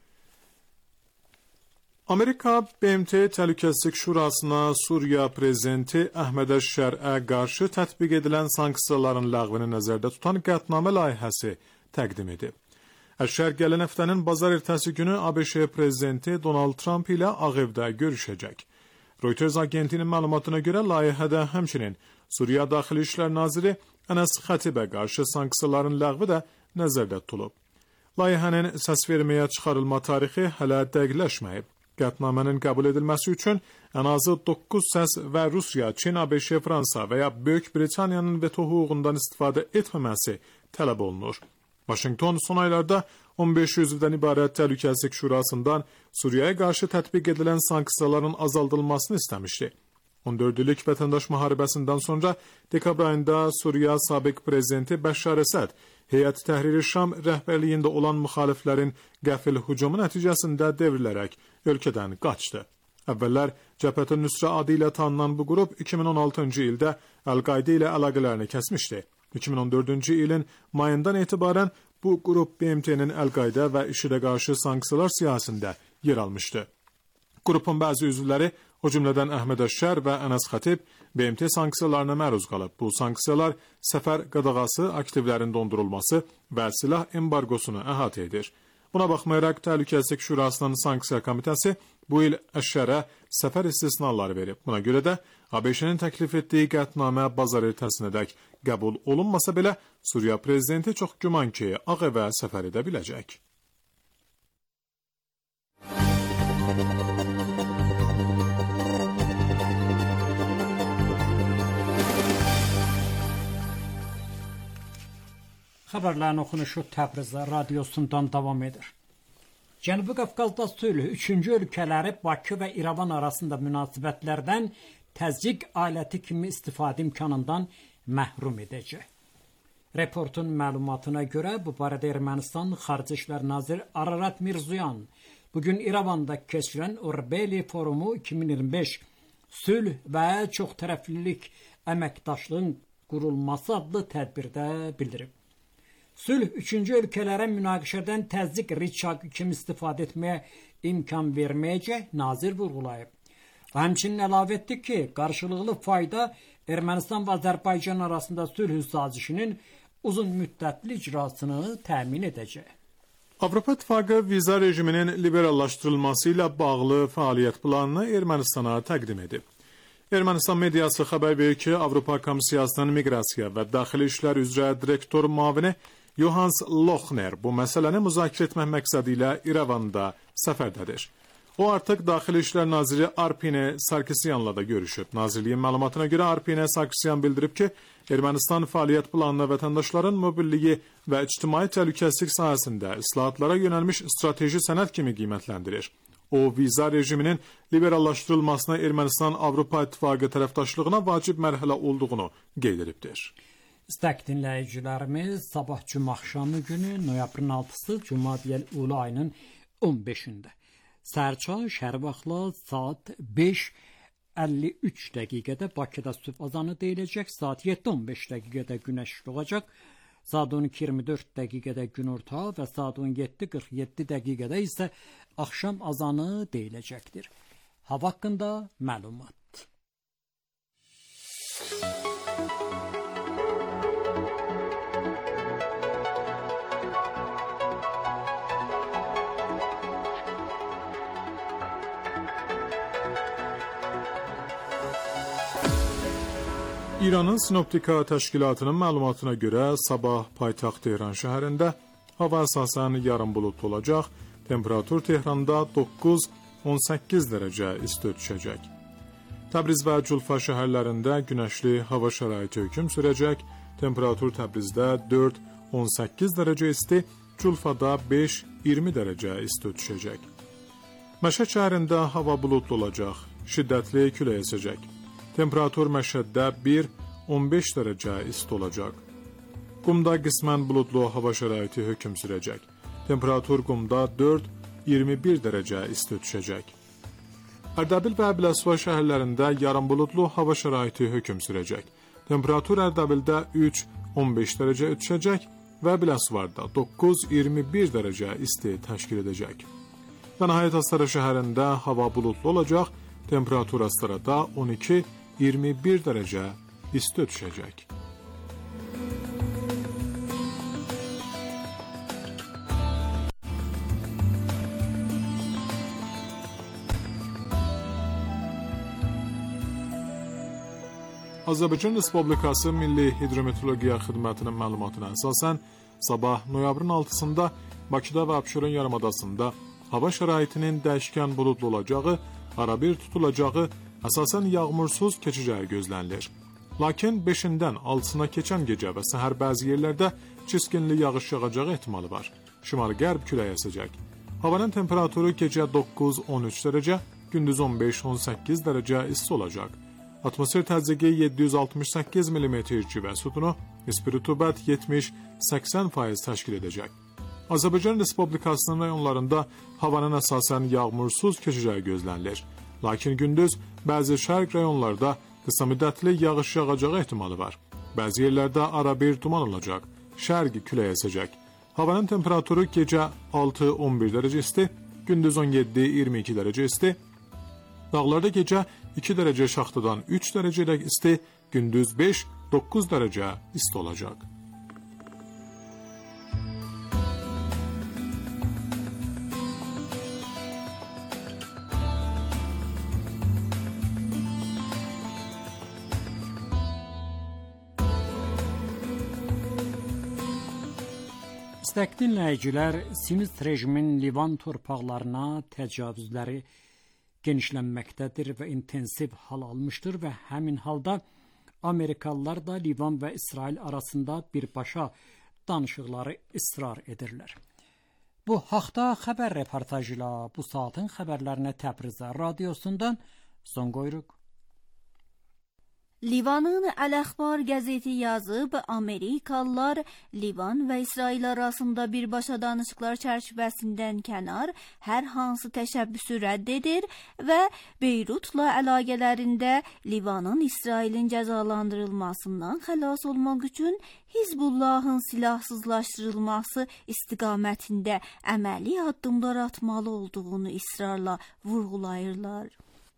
Amerika BMT Təhlükəsizlik Şurasına Suriya prezidenti Əhməd Əş-Şərə qarşı tətbiq edilən sanksiyaların ləğvini nəzərdə tutan qətnamə layihəsi təqdim edib. Əş-Şər gələn həftənin bazar ertəsi günü ABŞ prezidenti Donald Trump ilə Ağ Evdə görüşəcək. Reuters agentinin məlumatına görə layihədə həmçinin Suriya Daxili İşlər Naziri Ənəs Xətibə qarşı sanksiyaların ləğvi də nəzərdə tutulub. Layihənin səs verməyə çıxarılma tarixi hələ dəqiqləşməyib. Qətnamənin qəbul edilməsi üçün ən azı 9 səs və Rusiya, Çin, ABŞ, Fransa və ya Böyük Britaniyanın veto hüququndan istifadə etməməsi tələb olunur. Washington son aylarda 15 üzvdən ibarət Təhlükəsizlik Şurasından Suriyaya qarşı tətbiq edilən sanksiyaların azaldılmasını istəmişdi. 14 illik vətəndaş müharibəsindən sonra dekabr ayında Suriya sabiq prezidenti Bəşşar Əsəd Heyət Təhrir-i Şam rəhbərliyində olan müxaliflərin qəfil hücumu nəticəsində devrilərək ölkədən qaçdı. Əvvəllər Cəbhət-ı Nüsrə adı ilə tanınan bu qrup 2016-cı ildə Əl-Qayda ilə əlaqələrini kəsmişdi. 2014-cü ilin mayından etibarən bu qrup BMT-nin Əl-Qayda və IŞİD-ə qarşı sanksiyalar siyasətində yer almışdı. Qrupun bəzi üzvləri, o cümlədən Əhməd Əş-Şər və Ənəs Xətib, BMT sanksiyalarına məruz qalıb. Bu sanksiyalar səfər qadağası, aktivlərin dondurulması və silah embargosunu əhatə edir. Buna baxmayaraq, Təhlükəsizlik Şurasının Sanksiya Komitəsi bu il Əş-Şərə səfər istisnaları verib. Buna görə də ABŞ-nin təklif etdiyi qətnamə bazar ertəsinədək qəbul olunmasa belə, Suriya prezidenti çox güman ki, Ağ Evə səfər edə biləcək. Xəbərlərin oxunuşu Təbriz radiosundan davam edir. Cənubi Qafqazda sülh üçüncü ölkələri Bakı və İrəvan arasında münasibətlərdən təzyiq aləti kimi istifadə imkanından məhrum edəcək. Reportun məlumatına görə bu barədə Ermənistan Xarici İşlər Naziri Ararat Mirzoyan bugün İrəvanda keçirilən Orbeli Forumu 2025 sülh və çoxtərəflilik əməkdaşlığın qurulması adlı tədbirdə bildirib. Sülh üçüncü ölkələrə münaqişədən təzyiq rıçaq kimi istifadə etməyə imkan verməyəcək, nazir vurğulayıb. O həmçinin əlavə etdi ki, qarşılıqlı fayda Ermənistan və Azərbaycan arasında sülh sazişinin uzun müddətli icrasını təmin edəcək. Avropa İttifaqı viza rejiminin liberallaşdırılması ilə bağlı fəaliyyət planını Ermənistana təqdim edib. Ermənistan mediası xəbər verir ki, Avropa Komissiyasının Miqrasiya və Daxili İşlər üzrə direktor müavini Johannes Lochner bu məsələni müzakirə etmək məqsədi ilə İrəvanda səfərdədir. O artıq Daxili İşlər Naziri Arpine Sarkisyanla da görüşüb. Nazirliyin məlumatına görə Arpine Sarkisyan bildirib ki, Ermənistan fəaliyyət planına vətəndaşların mobilliyi və ictimai təhlükəsizlik sahəsində islahatlara yönəlmiş strateji sənəd kimi qiymətləndirir. O, viza rejiminin liberallaşdırılmasına Ermənistan-Avropa İttifaqı tərəfdaşlığına vacib mərhələ olduğunu qeyd edibdir. İstək dinləyicilərimiz, sabah cümə axşamı günü, noyabrın 6-sı, Cumadiyyəl Ulu ayının 15-də. Sərçay şəhər vaxtla saat 5:53 dəqiqədə Bakıda sübh azanı deyiləcək, saat 7:15 dəqiqədə günəş doğacaq, saat 12:24 dəqiqədə günorta və saat 17:47 dəqiqədə isə axşam azanı deyiləcəkdir. Hava haqqında məlumat. İranın Sinoptika təşkilatının məlumatına görə sabah paytaxt Tehran şəhərində hava əsasən yarım buludlu olacaq, temperatur Tehranda 9-18 dərəcə isti düşəcək. Təbriz və Culfa şəhərlərində günəşli hava şəraiti hökm sürəcək, temperatur Təbrizdə 4-18 dərəcə isti, Culfada 5-20 dərəcə isti düşəcək. Məşəd şəhərində hava buludlu olacaq, şiddətli külək əsəcək. Temperatur Məşəddə 1-15 dərəcə isti olacaq. Qumda qismən buludlu hava şəraiti hökm sürəcək. Temperatur Qumda 4-21 dərəcə isti düşəcək. Ərdəbil və Biləsuva şəhərlərində yarım buludlu hava şəraiti hökm sürəcək. Temperatur Ərdəbildə 3-15 dərəcə düşəcək və Biləsuvarda 9-21 dərəcə isti təşkil edəcək. Və nəhayət Astara şəhərində hava buludlu olacaq. Temperatur Astarada 12-21 dərəcə isti düşəcək. Azərbaycan Respublikası Milli Hidrometeorologiya Xidmətinin məlumatına əsasən, sabah noyabrın 6-sında Bakıda və Abşeron yarımadasında hava şəraitinin dəyişkən buludlu olacağı, arabir tutulacağı, əsasən yağmursuz keçəcəyi gözlənilir. Lakin 5-dən 6-sına keçən gecə və səhər bəzi yerlərdə çiskinli yağış yağacağı ehtimalı var. Şimal-qərb külək əsəcək. Havanın temperaturu gecə 9-13 dərəcə, gündüz 15-18 dərəcə isti olacaq. Atmosfer təzyiqi 768 mm və sütunu, nisbi rütubət 70-80% təşkil edəcək. Azərbaycan Respublikasının rayonlarında havanın əsasən yağmursuz keçəcəyi gözlənilir. Lakin gündüz bəzi şərq rayonlarda qısa müddətli yağış yağacağı ehtimalı var. Bəzi yerlərdə arabir duman olacaq, şərqi külək əsəcək. Havanın temperaturu gecə 6-11 dərəcə isti, gündüz 17-22 dərəcə isti. Dağlarda gecə 2 dərəcə şaxtadan 3 dərəcəlik isti, gündüz 5-9 dərəcə isti olacaq. İstəkli dinləyicilər, Sionist rejimin Livan torpaqlarına təcavüzləri genişlənməkdədir və intensiv hal almışdır və həmin halda Amerikalılar da Livan və İsrail arasında birbaşa danışıqları israr edirlər. Bu haqda xəbər reportajı ilə bu saatın xəbərlərinə Təbriz radiosundan son qoyuruq. Livanın Əl-Əxbar qəzeti yazıb, Amerikalılar Livan və İsrail arasında birbaşa danışıqlar çərçivəsindən kənar hər hansı təşəbbüsü rədd edir və Beyrutla əlaqələrində Livanın İsrailin cəzalandırılmasından xəlas olmaq üçün Hizbullahın silahsızlaşdırılması istiqamətində əməli addımlar atmalı olduğunu israrla vurğulayırlar.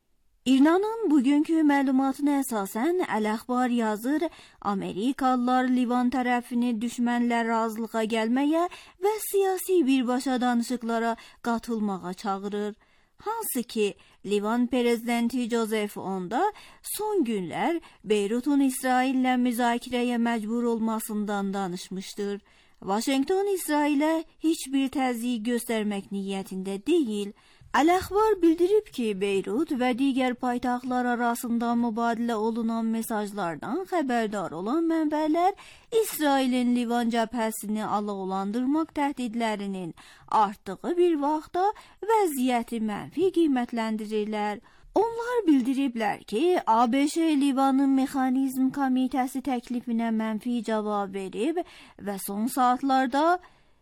İranın bugünkü məlumatına əsasən Əl-Əxbar yazır, Amerikalılar Livan tərəfini düşmənlə razılığa gəlməyə və siyasi birbaşa danışıqlara qatılmağa çağırır. Hansı ki, Livan prezidenti Joseph Onda son günlər Beyrutun İsraillə müzakirəyə məcbur olmasından danışmışdır. Washington İsrailə heç bir təzyiq göstərmək niyyətində deyil. Əl-Əxbar bildirib ki, Beyrut və digər paytaxtlar arasında mübadilə olunan mesajlardan xəbərdar olan mənbələr İsrailin Livan cəbhəsini alovlandırmaq təhdidlərinin artdığı bir vaxtda vəziyyəti mənfi qiymətləndirirlər. Onlar bildiriblər ki, ABŞ Livanın Mexanizm Komitəsi təklifinə mənfi cavab verib və son saatlarda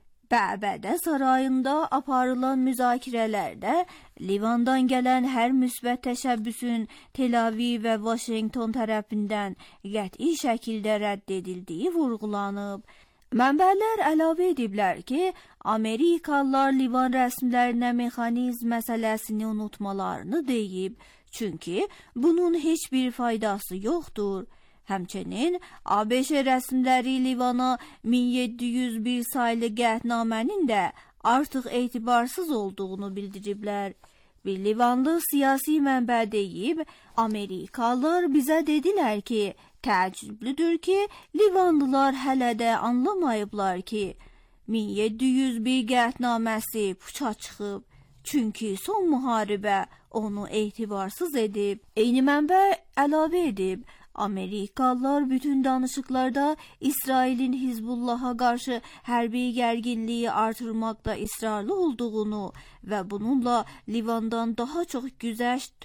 Bəbədə sarayında aparılan müzakirələrdə Livandan gələn hər müsbət təşəbbüsün Tel Aviv və Washington tərəfindən qəti şəkildə rədd edildiyi vurğulanıb. Mənbələr əlavə ediblər ki, Amerikalılar Livan rəsmilərinə mexanizm məsələsini unutmalarını deyib, çünki bunun heç bir faydası yoxdur. Həmçinin ABŞ rəsmiləri Livana 1701 saylı qətnamənin də artıq etibarsız olduğunu bildiriblər. Bir Livanlı siyasi mənbə deyib, Amerikalılar bizə dedilər ki, təəccüblüdür ki, Livanlılar hələ də anlamayıblar ki, 1701 qətnaməsi puça çıxıb. Çünki son müharibə onu etibarsız edib. Eyni mənbə əlavə edib, Amerikalılar bütün danışıqlarda İsrailin Hizbullah'a qarşı hərbi gərginliyi artırmaqda israrlı olduğunu və bununla Livandan daha çox güzəşt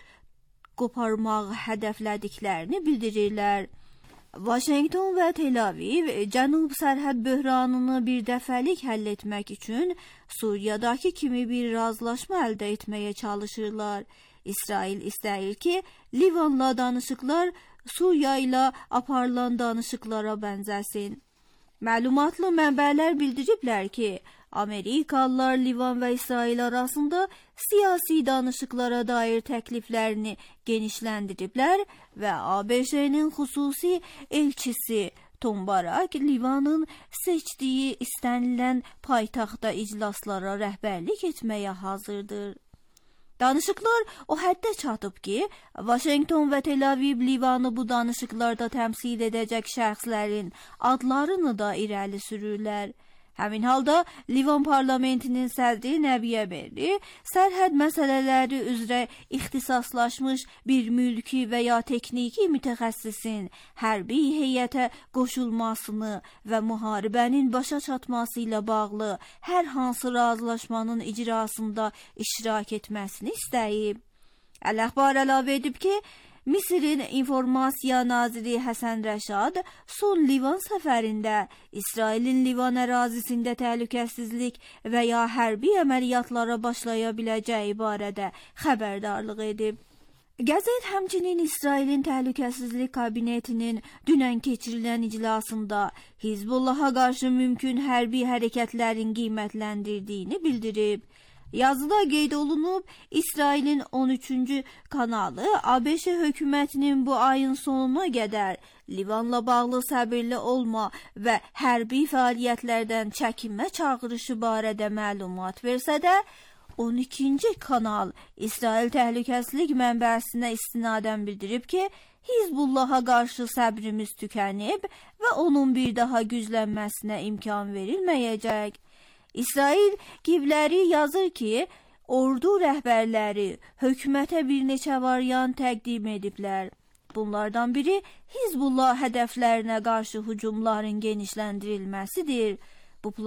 qoparmağı hədəflədiklərini bildirirlər. Washington və Tel Aviv cənub sərhəd böhranını bir dəfəlik həll etmək üçün Suriyadakı kimi bir razılaşma əldə etməyə çalışırlar. İsrail istəyir ki, Livanla danışıqlar Suriya ilə aparılan danışıqlara bənzəsin. Məlumatlı mənbələr bildiriblər ki, Amerikalılar Livan və İsrail arasında siyasi danışıqlara dair təkliflərini genişləndiriblər və ABŞ-nin xüsusi elçisi Tom Barak Livanın seçdiyi istənilən paytaxtda iclaslara rəhbərlik etməyə hazırdır. Danışıqlar o həddə çatıb ki, Washington və Tel Aviv Livanı bu danışıqlarda təmsil edəcək şəxslərin adlarını da irəli sürürlər. Həmin halda Livan parlamentinin sədri Nəbiyə Berri sərhəd məsələləri üzrə ixtisaslaşmış bir mülki və ya texniki mütəxəssisin hərbi heyətə qoşulmasını və müharibənin başa çatması ilə bağlı hər hansı razılaşmanın icrasında iştirak etməsini istəyib. Əl-Əxbar əlavə edib ki, Misirin informasiya naziri Həsən Rəşad son Livan səfərində İsrailin Livan ərazisində təhlükəsizlik və ya hərbi əməliyyatlara başlaya biləcəyi barədə xəbərdarlıq edib. Qəzet həmçinin İsrailin təhlükəsizlik kabinetinin dünən keçirilən iclasında Hizbullah'a qarşı mümkün hərbi hərəkətlərin qiymətləndirdiyini bildirib. Yazıda qeyd olunub, İsrailin 13-cü kanalı ABŞ hökumətinin bu ayın sonuna qədər Livanla bağlı səbirli olma və hərbi fəaliyyətlərdən çəkinmə çağırışı barədə məlumat versə də, 12-ci kanal İsrail təhlükəsizlik mənbəsinə istinadən bildirib ki, Hizbullah'a qarşı səbrimiz tükənib və onun bir daha güclənməsinə imkan verilməyəcək. İsrail qivləri yazır ki, ordu rəhbərləri hökumətə bir neçə variant təqdim ediblər. Bunlardan biri Hizbullah hədəflərinə qarşı hücumların genişləndirilməsidir.